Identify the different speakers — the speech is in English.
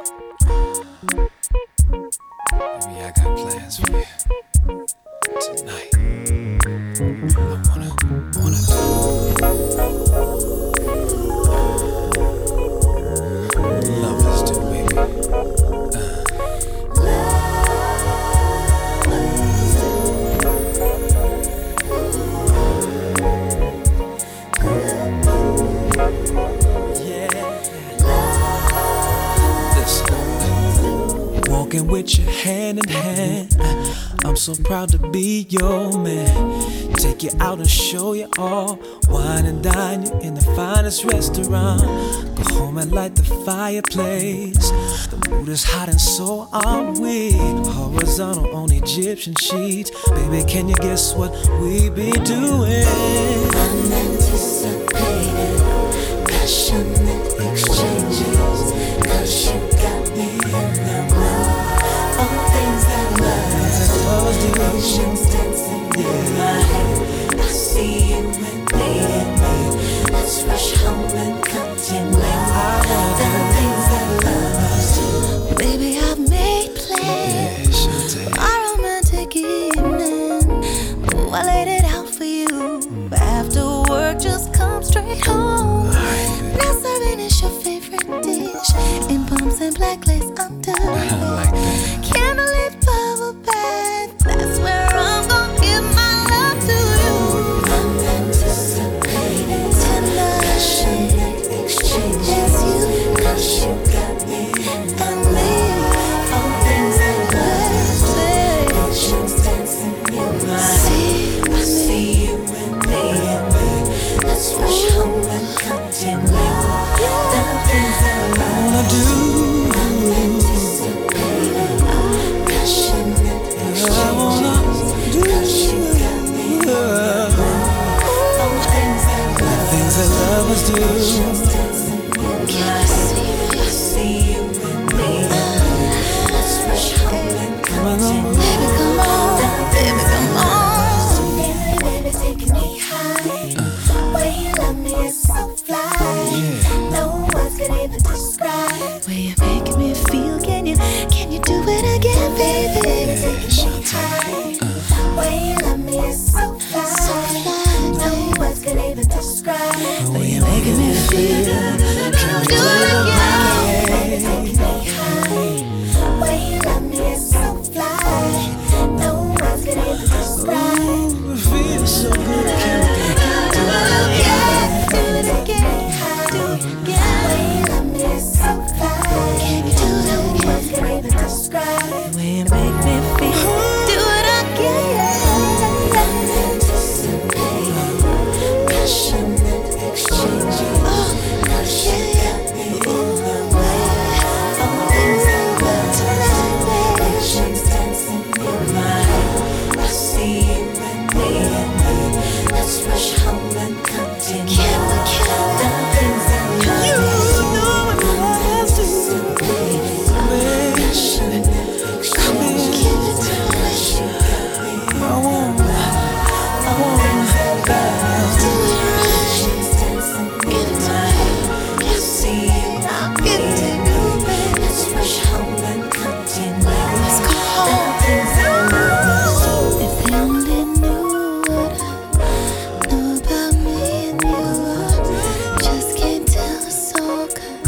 Speaker 1: Baby, I got plans for you tonight. I wanna do lovers do, baby. Walking with you hand in hand, I'm so proud to be your man. Take you out and show you all, wine and dine you in the finest restaurant. Go home and light the fireplace. The mood is hot and so are we. Horizontal on Egyptian sheets. Baby, can you guess what we be doing?
Speaker 2: Unanticipated, passionate exchanges. 'Cause you got me in the mood. All things that love do. Emotions dancing in my head. I see you and me. Let's rush home and continue. The things that love do. Baby, I've made plans for our romantic evening. Oh, I laid it out for you. After work, just come straight home. Now serving is your favorite dish, in pumps and black lace underwear.
Speaker 1: Like that.
Speaker 2: Candlelit bubble bath, that's where I'm gonna give my love to you. Unanticipated, tender, passionate exchanges. You, 'cause you got me and me. All things that love say. Emotions dancing in my head. I see you and me. Let's rush home and continue. The things that I wanna do. Unanticipated, passionate exchanges. 'Cause you got me. All things that love.
Speaker 1: Things that lovers do.
Speaker 2: Emotions dancing in my head. I see you and me. Let's rush home and continue. Baby, come on. Baby, come on. Baby, taking me high. Way you love me is so fly. No words can even describe. Way you're making me feel. Can you do it again, baby? Taking me high. Way you love me is so fly. No words can even describe. Way you're making me feel. Can you do it again? Baby, taking me high. Way you love me is so fly. No words can even describe.
Speaker 1: Ooh, it feels so good.
Speaker 2: Do it again. Do it again. Do it again. Way you love me is so fly. Can you do it again? No words can even describe. The way you make me feel. Do it again. Anticipated, passionate exchanges. 'Cause you got me in the way. All things that love tonight. Emotions dancing in my head. I see you and me. Let's rush home and continue. The things that love. You know what love do. Anticipated, passionate exchanges. Give it to me. 'Cause you got me in the way. All things that love do. Emotions dancing in my head. I see you and me. Let's rush home and continue. Let's go home. The things that love do. If they only knew what I know about me and you, just can't tell us all. 'Cause